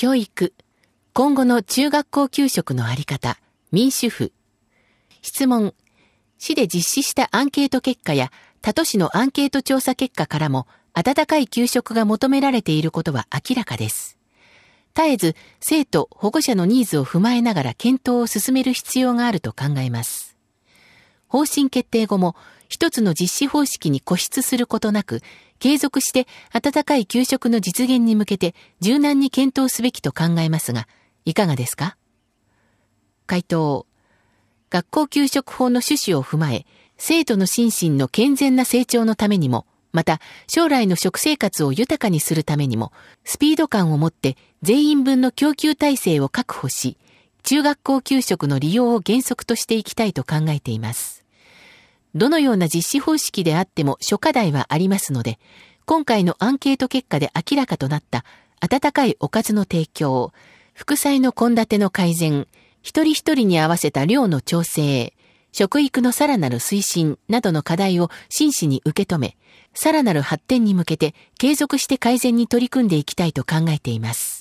教育、今後の中学校給食のあり方、民主府。質問、市で実施したアンケート結果や他都市のアンケート調査結果からも温かい給食が求められていることは明らかです。絶えず生徒・保護者のニーズを踏まえながら検討を進める必要があると考えます。方針決定後も一つの実施方式に固執することなく、継続して温かい給食の実現に向けて柔軟に検討すべきと考えますが、いかがですか？回答。学校給食法の趣旨を踏まえ、生徒の心身の健全な成長のためにも、また将来の食生活を豊かにするためにも、スピード感を持って全員分の供給体制を確保し、中学校給食の利用を原則としていきたいと考えています。どのような実施方式であっても諸課題はありますので、今回のアンケート結果で明らかとなった温かいおかずの提供、副菜の献立の改善、一人一人に合わせた量の調整、食育のさらなる推進などの課題を真摯に受け止め、さらなる発展に向けて継続して改善に取り組んでいきたいと考えています。